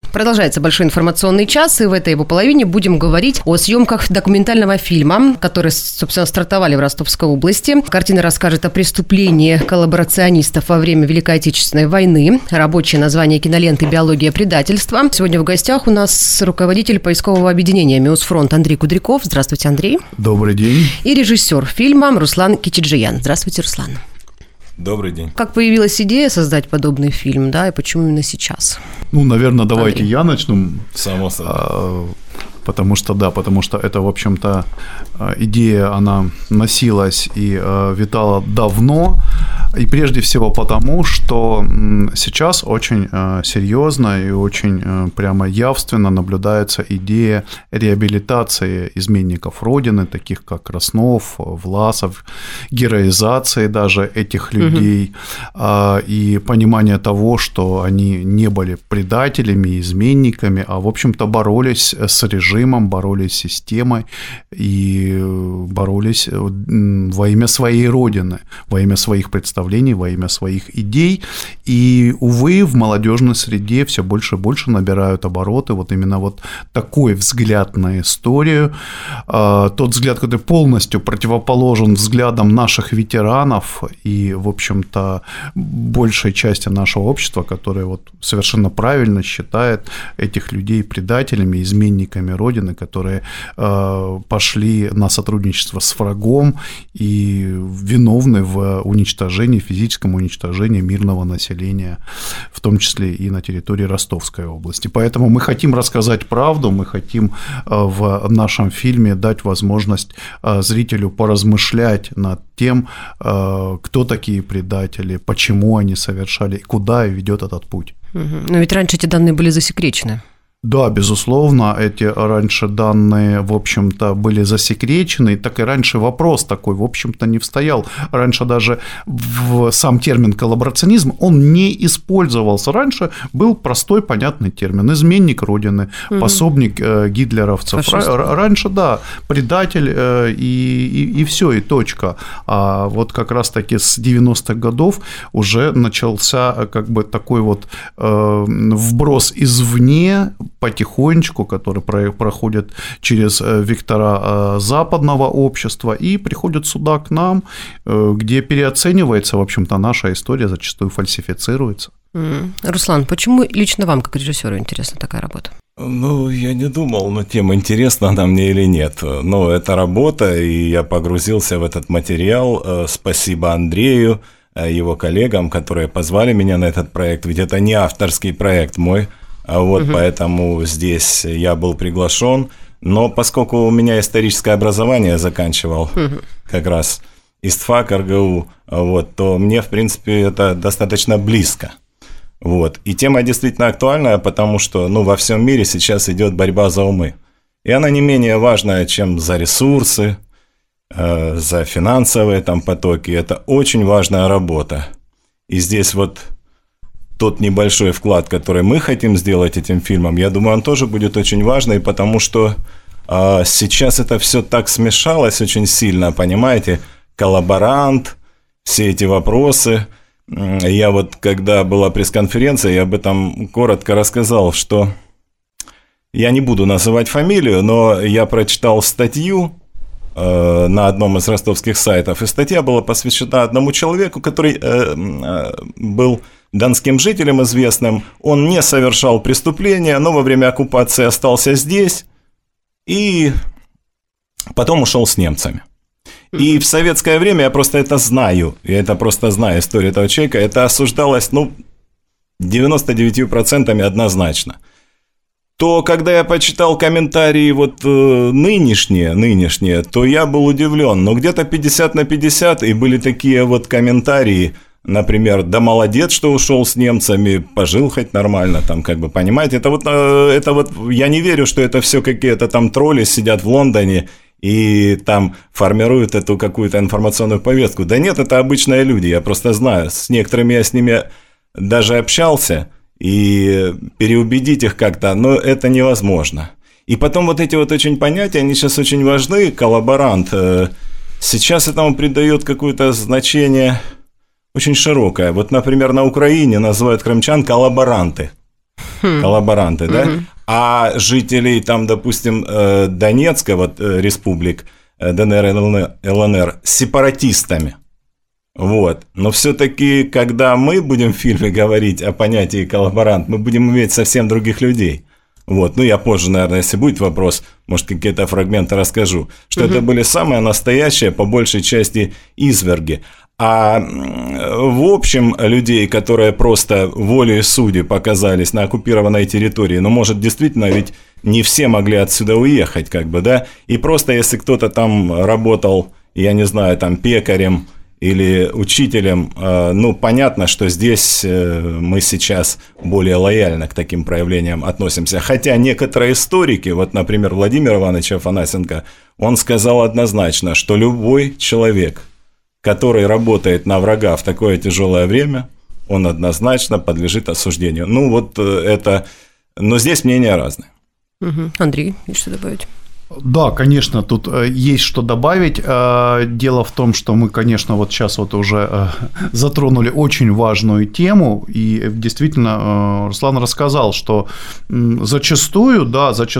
Продолжается большой информационный час, и в этой его половине будем говорить о съемках документального фильма, которые, собственно, стартовали в Ростовской области. Картина расскажет о преступлении коллаборационистов во время Великой Отечественной войны. Рабочее название киноленты «Биология предательства». Сегодня в гостях у нас руководитель поискового объединения «Миусфронт» Андрей Кудряков. Здравствуйте, Андрей. Добрый день. И режиссер фильма Руслан Кичиджиян. Здравствуйте, Руслан. Добрый день. Как появилась идея создать подобный фильм, да, и почему именно сейчас? Наверное, давайте я начну. Само собой. Потому что это, в общем-то, идея, она носилась и витала давно, и прежде всего потому, что сейчас очень серьезно и очень прямо явственно наблюдается идея реабилитации изменников Родины, таких как Краснов, Власов, героизации даже этих людей, и понимание того, что они не были предателями, изменниками, а, в общем-то, боролись с режимом, боролись с системой и боролись во имя своей Родины, во имя своих представлений, во имя своих идей. И, увы, в молодежной среде все больше и больше набирают обороты вот именно вот такой взгляд на историю, тот взгляд, который полностью противоположен взглядам наших ветеранов и, в общем-то, большей части нашего общества, которое вот совершенно правильно считает этих людей предателями, изменниками Родины, которые пошли на сотрудничество с врагом и виновны в уничтожении, физическом уничтожении мирного населения, в том числе и на территории Ростовской области. Поэтому мы хотим рассказать правду, мы хотим в нашем фильме дать возможность зрителю поразмышлять над тем, кто такие предатели, почему они совершали, куда ведет этот путь. Но ведь раньше эти данные были засекречены. Да, безусловно, эти раньше данные, в общем-то, были засекречены, так и раньше вопрос такой, в общем-то, не встоял. Раньше даже сам термин коллаборационизм, он не использовался. Раньше был простой, понятный термин – изменник Родины, пособник гитлеровцев. Раньше, да, предатель и все, и точка. А вот как раз-таки с 90-х годов уже начался как бы такой вот вброс извне, потихонечку, который проходит через вектора западного общества и приходит сюда к нам, где переоценивается, в общем-то, наша история, зачастую фальсифицируется. Руслан, почему лично вам, как режиссеру, интересна такая работа? Я не думал, тема интересна она мне или нет, но это работа, и я погрузился в этот материал. Спасибо Андрею, его коллегам, которые позвали меня на этот проект, ведь это не авторский проект мой. Поэтому здесь я был приглашен, но поскольку у меня историческое образование заканчивал как раз ИСТФАК, РГУ, то мне, в принципе, это достаточно близко. И тема действительно актуальная, потому что во всем мире сейчас идет борьба за умы. И она не менее важная, чем за ресурсы, за финансовые потоки. Это очень важная работа. И здесь тот небольшой вклад, который мы хотим сделать этим фильмом, я думаю, он тоже будет очень важный, потому что сейчас это все так смешалось очень сильно, понимаете, коллаборант, все эти вопросы. Я когда была пресс-конференция, я об этом коротко рассказал, что я не буду называть фамилию, но я прочитал статью на одном из ростовских сайтов, и статья была посвящена одному человеку, который был донским жителем известным, он не совершал преступления, но во время оккупации остался здесь и потом ушел с немцами. И в советское время, я просто это знаю, историю этого человека, это осуждалось, 99% однозначно. То, когда я почитал комментарии нынешние, то я был удивлен, но где-то 50/50, и были такие комментарии, например, да молодец, что ушел с немцами, пожил хоть нормально, понимаете, это я не верю, что это все какие-то тролли сидят в Лондоне и формируют эту какую-то информационную повестку. Да нет, это обычные люди, я просто знаю, с некоторыми я с ними даже общался, и переубедить их как-то, но это невозможно. И потом эти очень понятия, они сейчас очень важны, коллаборант, сейчас этому придает какое-то значение очень широкое. Например, на Украине называют крымчан коллаборанты. коллаборанты, да? А жителей там, допустим, Донецка, вот республик, ДНР, ЛНР, сепаратистами. Вот. Но все-таки, когда мы будем в фильме говорить о понятии коллаборант, мы будем иметь совсем других людей. Вот. Ну, я позже, наверное, если будет вопрос, может, какие-то фрагменты расскажу, что это были самые настоящие, по большей части, изверги. А в общем, людей, которые просто волей судеб оказались на оккупированной территории, ну, может, действительно, ведь не все могли отсюда уехать, как бы, да, и просто если кто-то там работал, я не знаю, там, пекарем или учителем, ну, понятно, что здесь мы сейчас более лояльно к таким проявлениям относимся. Хотя некоторые историки, вот, например, Владимир Иванович Афанасенко, он сказал однозначно, что любой человек, который работает на врага в такое тяжелое время, он однозначно подлежит осуждению. Ну, вот это... Но здесь мнения разные. Андрей, есть что добавить? Да, конечно, тут есть что добавить. Дело в том, что мы, конечно, вот сейчас вот уже затронули очень важную тему, и действительно Руслан рассказал, что зачастую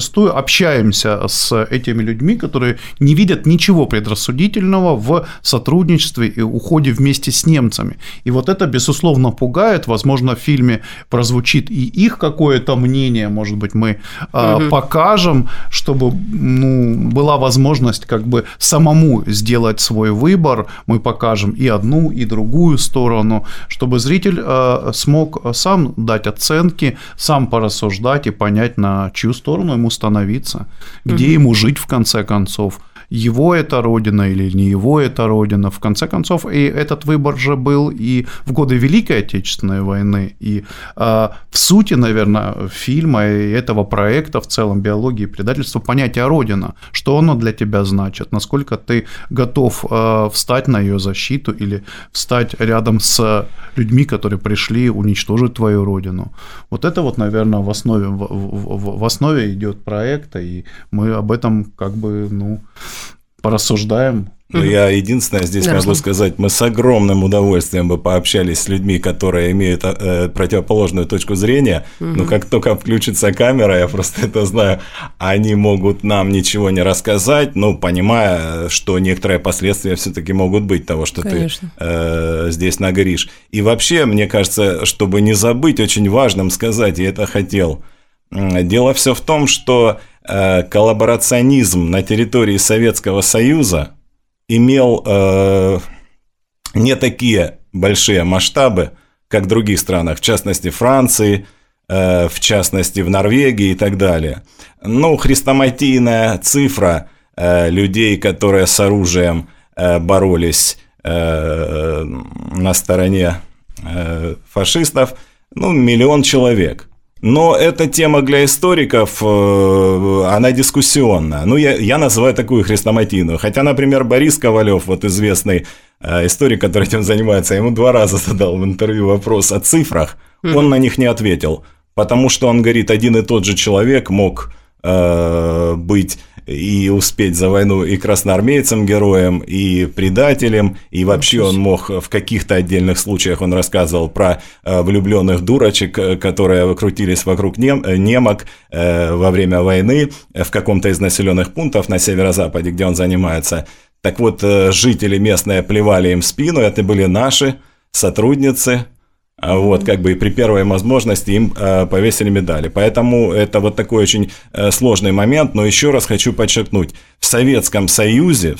общаемся с этими людьми, которые не видят ничего предрассудительного в сотрудничестве и уходе вместе с немцами. И вот это, безусловно, пугает. Возможно, в фильме прозвучит и их какое-то мнение, может быть, мы покажем, чтобы... была возможность как бы самому сделать свой выбор, мы покажем и одну, и другую сторону, чтобы зритель смог сам дать оценки, сам порассуждать и понять, на чью сторону ему становиться, где ему жить в конце концов. Его это родина или не его это родина. В конце концов, и этот выбор же был и в годы Великой Отечественной войны. И в сути, наверное, фильма и этого проекта в целом «Биология и предательство» понятие «родина», что оно для тебя значит, насколько ты готов встать на ее защиту или встать рядом с людьми, которые пришли уничтожить твою родину. Вот это вот, наверное, в основе идет проекта, и мы об этом как бы, порассуждаем. Ну, я единственное здесь могу сказать, мы с огромным удовольствием бы пообщались с людьми, которые имеют противоположную точку зрения, но как только включится камера, я просто это знаю, они могут нам ничего не рассказать, понимая, что некоторые последствия все-таки могут быть того, что Конечно. Ты здесь нагоришь. И вообще, мне кажется, чтобы не забыть, очень важным сказать, я это хотел. Дело все в том, что коллаборационизм на территории Советского Союза имел не такие большие масштабы, как в других странах, в частности, Франции, в частности, в Норвегии и так далее. Хрестоматийная цифра людей, которые с оружием боролись на стороне фашистов, 1 миллион человек. Но эта тема для историков, она дискуссионная. Я называю такую хрестоматийную. Хотя, например, Борис Ковалев, вот известный историк, который этим занимается, ему 2 раза задал в интервью вопрос о цифрах, он на них не ответил. Потому что, он говорит, один и тот же человек мог быть и успеть за войну и красноармейцем героем, и предателем, и вообще он мог в каких-то отдельных случаях, он рассказывал про влюбленных дурочек, которые крутились вокруг немок во время войны в каком-то из населенных пунктов на северо-западе, где он занимается. Так вот, жители местные плевали им в спину, это были наши сотрудницы. Вот, как бы и при первой возможности им повесили медали. Поэтому это вот такой очень сложный момент. Но еще раз хочу подчеркнуть, в Советском Союзе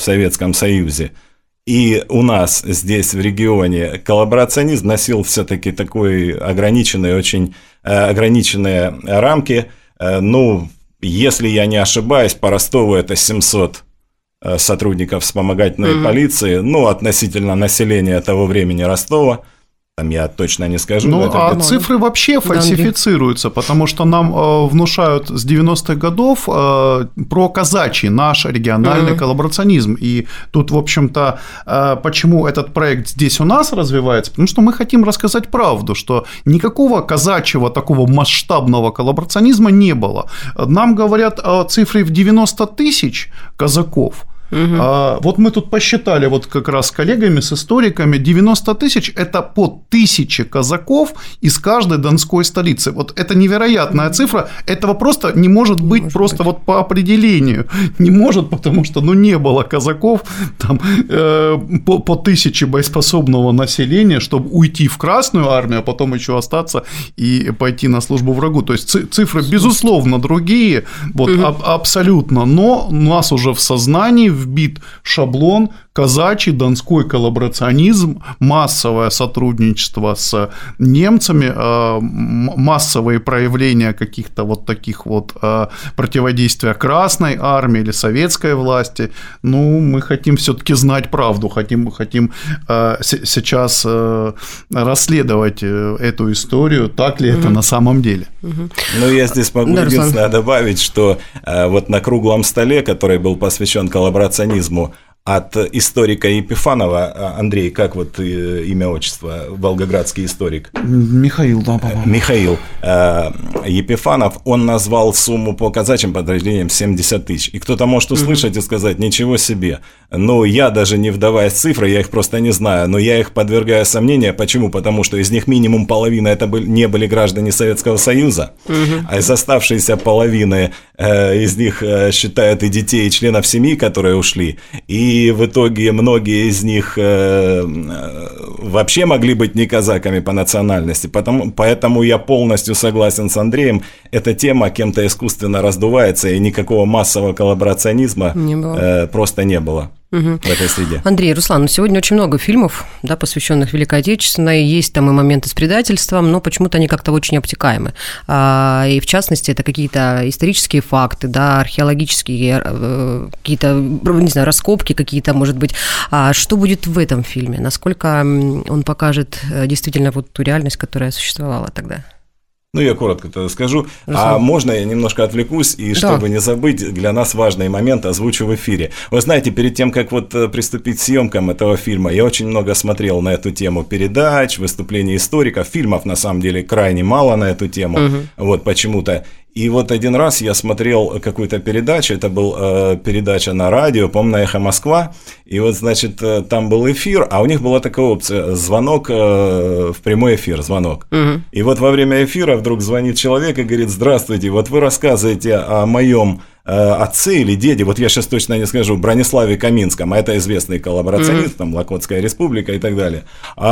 и у нас здесь в регионе коллаборационизм носил все-таки такой очень ограниченные рамки. Если я не ошибаюсь, по Ростову это 700 сотрудников вспомогательной полиции, относительно населения того времени Ростова. Я точно не скажу. Цифры вообще фальсифицируются, потому что нам внушают с 90-х годов про казачий наш региональный коллаборационизм. И тут, в общем-то, почему этот проект здесь у нас развивается? Потому что мы хотим рассказать правду, что никакого казачьего такого масштабного коллаборационизма не было. Нам говорят о цифре в 90 тысяч казаков. Вот мы тут посчитали вот как раз с коллегами, с историками, 90 тысяч – это по 1000 казаков из каждой донской столицы. Вот это невероятная цифра, этого просто не может быть просто вот по определению. Не может, потому что не было казаков там, по 1000 боеспособного населения, чтобы уйти в Красную армию, а потом еще остаться и пойти на службу врагу. То есть цифры, безусловно, другие, вот, абсолютно, но у нас уже в сознании вбит шаблон казачий донской коллаборационизм, массовое сотрудничество с немцами, массовые проявления каких-то вот таких вот противодействия Красной армии или советской власти. Мы хотим все-таки знать правду, хотим сейчас расследовать эту историю, так ли это на самом деле. Я здесь могу единственное добавить, что вот на круглом столе, который был посвящен коллаборационизму, от историка Епифанова, Андрей, как вот имя, отчество, волгоградский историк? Михаил, да, по-моему. Михаил Епифанов, он назвал сумму по казачьим подразделениям 70 тысяч. И кто-то может услышать и сказать, ничего себе. Я даже не вдаваясь в цифры, я их просто не знаю, но я их подвергаю сомнению. Почему? Потому что из них минимум половина это не были граждане Советского Союза, а из оставшейся половины из них считают и детей, и членов семьи, которые ушли. И в итоге многие из них вообще могли быть не казаками по национальности. Поэтому я полностью согласен с Андреем. Эта тема кем-то искусственно раздувается, и никакого массового коллаборационизма просто не было. В этой среде. Андрей, Руслан, сегодня очень много фильмов, посвященных Великой Отечественной, есть там и моменты с предательством, но почему-то они как-то очень обтекаемы. И в частности, это какие-то исторические факты, археологические какие-то, не знаю, раскопки какие-то, может быть. Что будет в этом фильме? Насколько он покажет действительно вот ту реальность, которая существовала тогда? Я коротко тогда скажу. А можно я немножко отвлекусь, и чтобы не забыть, для нас важный момент озвучу в эфире. Вы знаете, перед тем, как приступить к съемкам этого фильма, я очень много смотрел на эту тему передач, выступлений историков, фильмов, на самом деле, крайне мало на эту тему, почему-то. И вот один раз я смотрел какую-то передачу, это была передача на радио, по-моему, на «Эхо Москва», и там был эфир, а у них была такая опция – звонок в прямой эфир, звонок. И во время эфира вдруг звонит человек и говорит: здравствуйте, вы рассказываете о моем отце или деде, я сейчас точно не скажу, Брониславе Каминском, а это известный коллаборационист, там Локотская республика и так далее.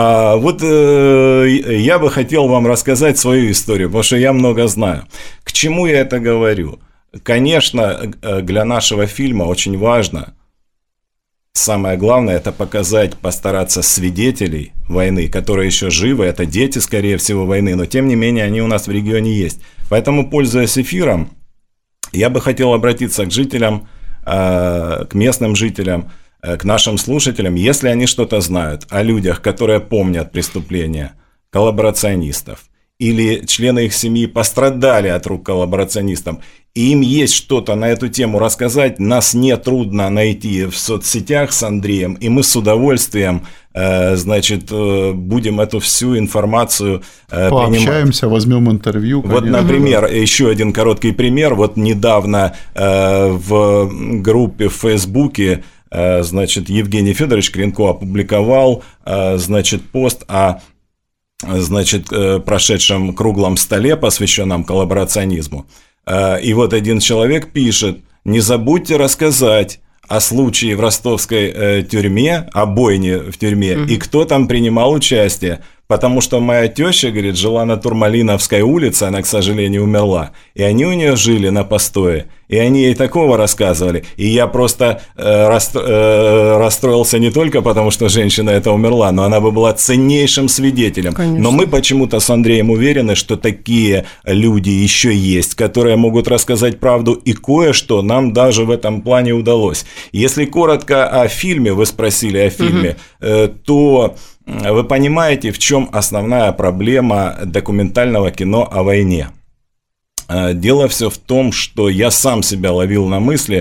Я бы хотел вам рассказать свою историю, потому что я много знаю. К чему я это говорю? Конечно, для нашего фильма очень важно, самое главное, это постараться свидетелей войны, которые еще живы, это дети, скорее всего, войны, но тем не менее они у нас в регионе есть. Поэтому, пользуясь эфиром, я бы хотел обратиться к жителям, к местным жителям, к нашим слушателям, если они что-то знают о людях, которые помнят преступления коллаборационистов, или члены их семьи пострадали от рук коллаборационистов, и им есть что-то на эту тему рассказать, нас не трудно найти в соцсетях с Андреем, и мы с удовольствием будем эту всю информацию пообщаемся, принимать. Возьмем интервью. Конечно. Например, еще один короткий пример. Недавно в группе в Фейсбуке Евгений Федорович Кренко опубликовал пост о прошедшем круглом столе, посвященном коллаборационизму. И один человек пишет: не забудьте рассказать о случае в ростовской тюрьме, о бойне в тюрьме, и кто там принимал участие. Потому что моя теща, говорит, жила на Турмалиновской улице, она, к сожалению, умерла, и они у нее жили на постое, и они ей такого рассказывали. И я просто расстроился не только потому, что женщина эта умерла, но она бы была ценнейшим свидетелем. Конечно. Но мы почему-то с Андреем уверены, что такие люди еще есть, которые могут рассказать правду, и кое-что нам даже в этом плане удалось. Если коротко о фильме, вы спросили о фильме, то... Вы понимаете, в чем основная проблема документального кино о войне? Дело все в том, что я сам себя ловил на мысли,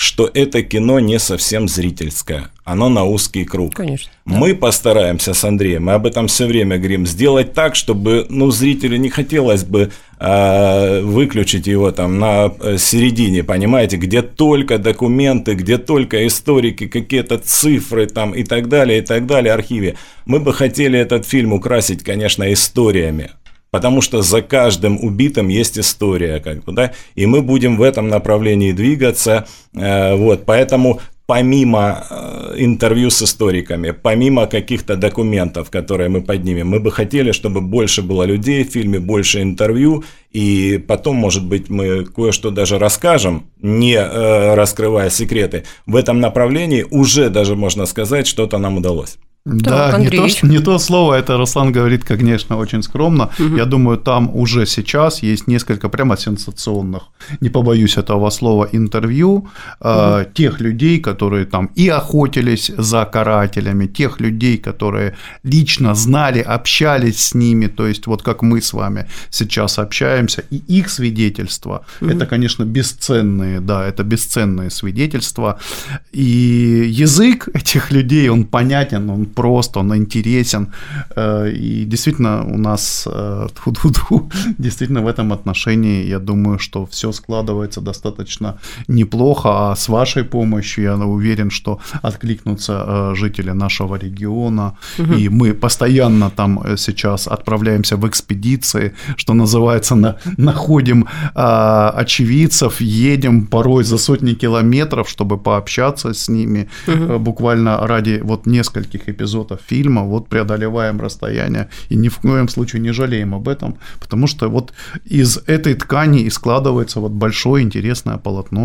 что это кино не совсем зрительское, оно на узкий круг. Конечно. Мы постараемся с Андреем, мы об этом все время говорим, сделать так, чтобы зрителю не хотелось бы выключить его там на середине, понимаете, где только документы, где только историки, какие-то цифры там и так далее, архивы. Мы бы хотели этот фильм украсить, конечно, историями. Потому что за каждым убитым есть история, и мы будем в этом направлении двигаться. Поэтому помимо интервью с историками, помимо каких-то документов, которые мы поднимем, мы бы хотели, чтобы больше было людей в фильме, больше интервью, и потом, может быть, мы кое-что даже расскажем, не раскрывая секреты. В этом направлении уже даже, можно сказать, что-то нам удалось. Да, не то слово, это Руслан говорит, конечно, очень скромно. Я думаю, там уже сейчас есть несколько прямо сенсационных, не побоюсь этого слова, интервью тех людей, которые там и охотились за карателями, тех людей, которые лично знали, общались с ними, то есть вот как мы с вами сейчас общаемся, и их свидетельства, это, конечно, бесценные, да, это бесценные свидетельства, и язык этих людей, он понятен, он прост, он интересен, и действительно у нас действительно в этом отношении, я думаю, что все складывается достаточно неплохо, а с вашей помощью я уверен, что откликнутся жители нашего региона, и мы постоянно там сейчас отправляемся в экспедиции, что называется, находим очевидцев, едем порой за сотни километров, чтобы пообщаться с ними, буквально ради вот нескольких эпизодов фильма, вот преодолеваем расстояние и ни в коем случае не жалеем об этом, потому что вот из этой ткани и складывается вот большое интересное полотно,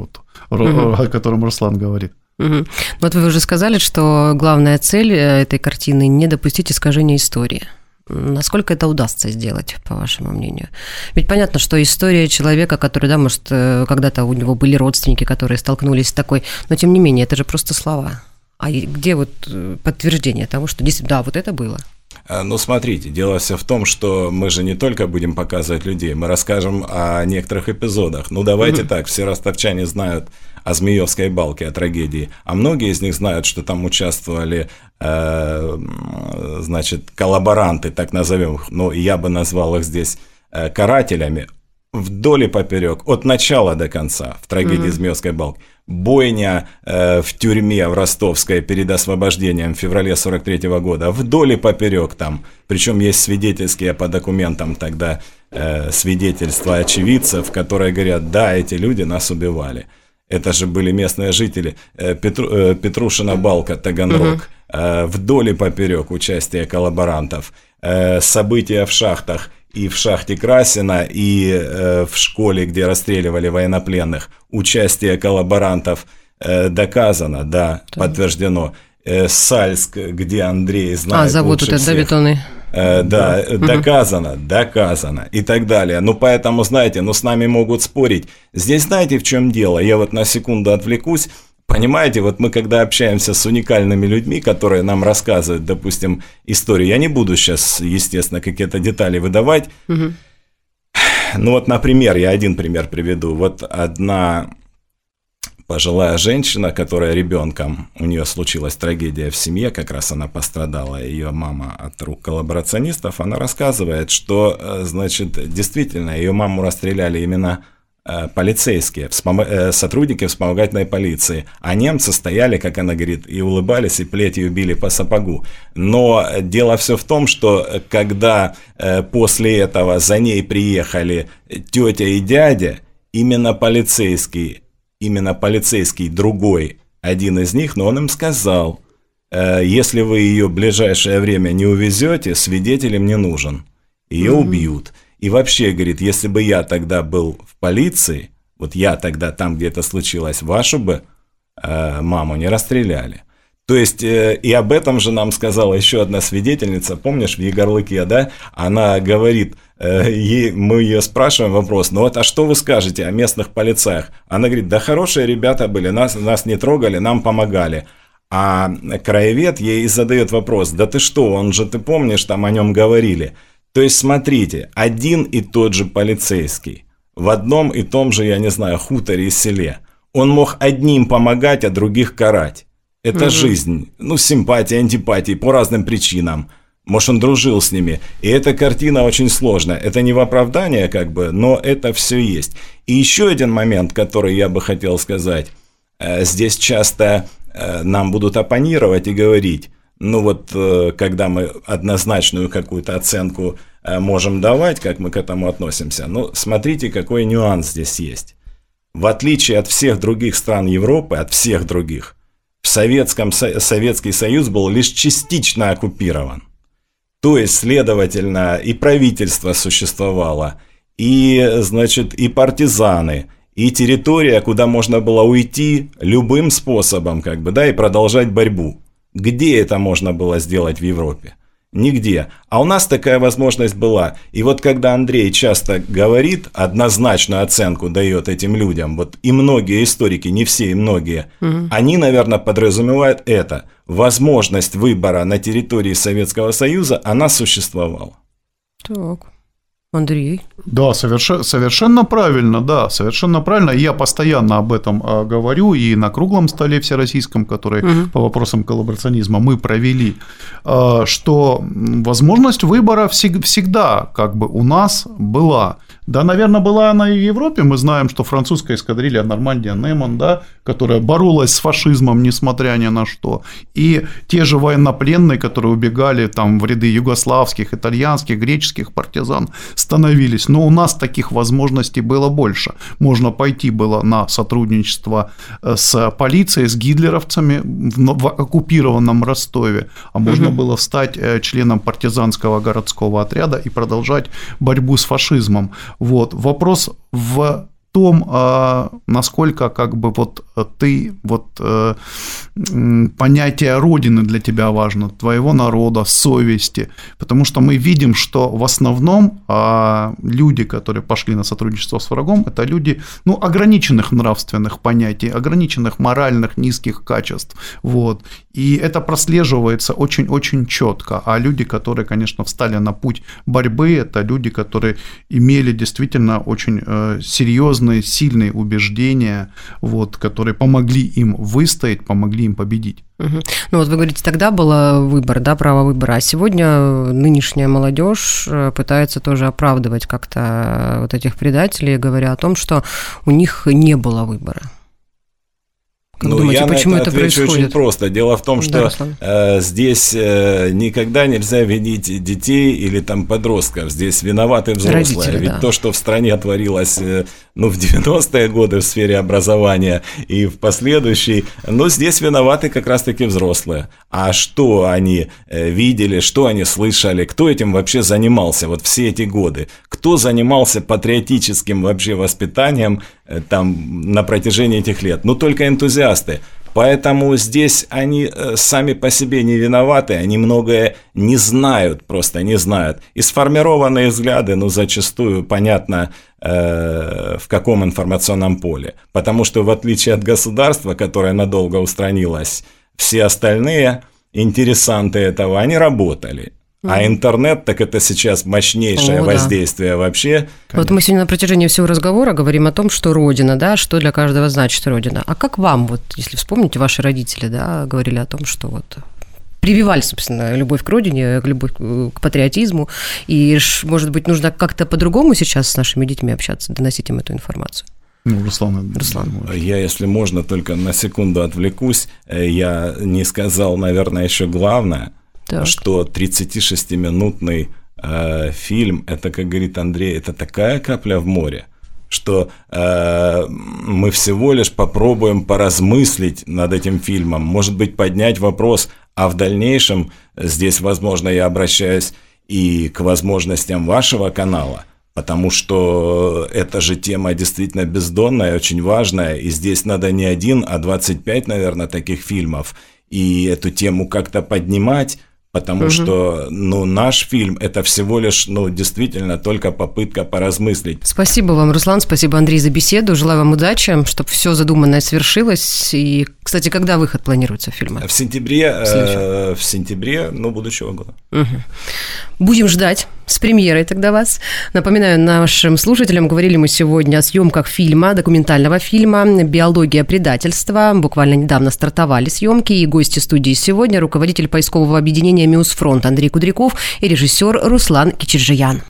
о котором Руслан говорит. Вот вы уже сказали, что главная цель этой картины – не допустить искажения истории. Насколько это удастся сделать, по вашему мнению? Ведь понятно, что история человека, который, да, может, когда-то у него были родственники, которые столкнулись с такой, но тем не менее, это же просто слова. А где вот подтверждение того, что действительно, да, вот это было? Смотрите, дело все в том, что мы же не только будем показывать людей, мы расскажем о некоторых эпизодах. Давайте так, все ростовчане знают о Змеевской балке, о трагедии, а многие из них знают, что там участвовали, коллаборанты, так назовем их, но я бы назвал их здесь карателями, вдоль и поперек, от начала до конца, в трагедии Змеевской балки. Бойня в тюрьме в Ростовской перед освобождением в феврале 1943 года, вдоль и поперек там, причем есть свидетельские по документам тогда свидетельства очевидцев, которые говорят, да, эти люди нас убивали. Это же были местные жители, Петрушина балка, Таганрог, вдоль и поперек участие коллаборантов, события в шахтах, и в шахте Красина, и в школе, где расстреливали военнопленных, участие коллаборантов доказано, да, подтверждено. Сальск, где Андрей знает завод лучше этот, всех. Да, бетонный. Да, доказано и так далее. Поэтому, знаете, с нами могут спорить. Здесь знаете, в чем дело? Я вот на секунду отвлекусь. Понимаете, вот мы когда общаемся с уникальными людьми, которые нам рассказывают, допустим, историю, я не буду сейчас, естественно, какие-то детали выдавать. Например, я один пример приведу. Вот одна пожилая женщина, которая ребенком, у нее случилась трагедия в семье, как раз она пострадала, ее мама от рук коллаборационистов, она рассказывает, что, действительно, ее маму расстреляли именно полицейские, сотрудники вспомогательной полиции, а немцы стояли, как она говорит, и улыбались, и плетью били по сапогу. Но дело все в том, что когда после этого за ней приехали тетя и дядя, именно полицейский другой, один из них, но он им сказал, если вы ее в ближайшее время не увезете, свидетель им не нужен, ее убьют. И вообще, говорит, если бы я тогда был в полиции, вот я тогда там, где это случилось, вашу бы маму не расстреляли. То есть, и об этом же нам сказала еще одна свидетельница, помнишь, в Егорлыке, да? Она говорит, мы ее спрашиваем вопрос, а что вы скажете о местных полицаях? Она говорит, да хорошие ребята были, нас не трогали, нам помогали. А краевед ей задает вопрос, да ты что, ты помнишь, там о нем говорили. То есть, смотрите, один и тот же полицейский в одном и том же, я не знаю, хуторе и селе, Он мог одним помогать, а других карать. Это жизнь. Симпатии, антипатии по разным причинам. Может, он дружил с ними. И эта картина очень сложная. Это не в оправдание, но это все есть. И еще один момент, который я бы хотел сказать. Здесь часто нам будут оппонировать и говорить, когда мы однозначную какую-то оценку можем давать, как мы к этому относимся. Смотрите, какой нюанс здесь есть. В отличие от всех других стран Европы, от всех других, Советский Союз был лишь частично оккупирован. То есть, следовательно, и правительство существовало, и партизаны, и территория, куда можно было уйти любым способом, и продолжать борьбу. Где это можно было сделать в Европе? Нигде. А у нас такая возможность была. И когда Андрей часто говорит, однозначную оценку дает этим людям, и многие историки, не все, и многие, они, наверное, подразумевают это. Возможность выбора на территории Советского Союза, она существовала. Так, Андрей. Да, совершенно правильно, да, совершенно правильно. Я постоянно об этом говорю, и на круглом столе всероссийском, который по вопросам коллаборационизма мы провели, что возможность выбора всегда у нас была. Да, наверное, была она и в Европе. Мы знаем, что французская эскадрилья Нормандия-Неман, да, которая боролась с фашизмом, несмотря ни на что. И те же военнопленные, которые убегали в ряды югославских, итальянских, греческих партизан, становились. Но у нас таких возможностей было больше. Можно пойти было на сотрудничество с полицией, с гитлеровцами в оккупированном Ростове, а можно было стать членом партизанского городского отряда и продолжать борьбу с фашизмом. Вопрос в том, насколько ты понятие Родины для тебя важно, твоего народа, совести, потому что мы видим, что в основном люди, которые пошли на сотрудничество с врагом, это люди ограниченных нравственных понятий, ограниченных моральных низких качеств, и это прослеживается очень-очень четко, а люди, которые, конечно, встали на путь борьбы, это люди, которые имели действительно очень серьезные, сильные убеждения, которые помогли им выстоять, помогли им победить. Вы говорите, тогда был выбор, да, право выбора, а сегодня нынешняя молодежь пытается тоже оправдывать как-то этих предателей, говоря о том, что у них не было выбора. Как думаете, я почему на это это отвечу происходит? очень просто. Дело в том, что здесь никогда нельзя винить детей или подростков. Здесь виноваты взрослые. Родители, ведь то, что в стране творилось в 90-е годы в сфере образования и в последующей, здесь виноваты как раз-таки взрослые. А что они видели, что они слышали, кто этим вообще занимался все эти годы? Кто занимался патриотическим вообще воспитанием на протяжении этих лет? Только энтузиасты. Поэтому здесь они сами по себе не виноваты, они многое не знают, просто не знают. И сформированные взгляды, зачастую понятно, в каком информационном поле. Потому что в отличие от государства, которое надолго устранилось, все остальные интересанты этого, они работали. А интернет, так это сейчас мощнейшее воздействие вообще. Мы сегодня на протяжении всего разговора говорим о том, что Родина, да, что для каждого значит Родина. А как вам, если вспомните, ваши родители, да, говорили о том, что прививали, собственно, любовь к Родине, любовь к патриотизму, и, может быть, нужно как-то по-другому сейчас с нашими детьми общаться, доносить им эту информацию? Руслан. Я, если можно, только на секунду отвлекусь. Я не сказал, наверное, еще главное, что 36-минутный фильм, это, как говорит Андрей, это такая капля в море, что мы всего лишь попробуем поразмыслить над этим фильмом, может быть, поднять вопрос, а в дальнейшем здесь, возможно, я обращаюсь и к возможностям вашего канала, потому что эта же тема действительно бездонная, очень важная, и здесь надо не 1, а 25, наверное, таких фильмов, и эту тему как-то поднимать, потому что, наш фильм – это всего лишь, действительно, только попытка поразмыслить. Спасибо вам, Руслан, спасибо, Андрей, за беседу. Желаю вам удачи, чтобы все задуманное свершилось. И, кстати, когда выход планируется фильма? В сентябре, будущего года. Будем ждать. С премьерой тогда вас. Напоминаю нашим слушателям, говорили мы сегодня о съемках фильма, документального фильма «Биология предательства». Буквально недавно стартовали съемки, и гости студии сегодня — руководитель поискового объединения «Мюсфронт» Андрей Кудряков и режиссер Руслан Кичерджиян.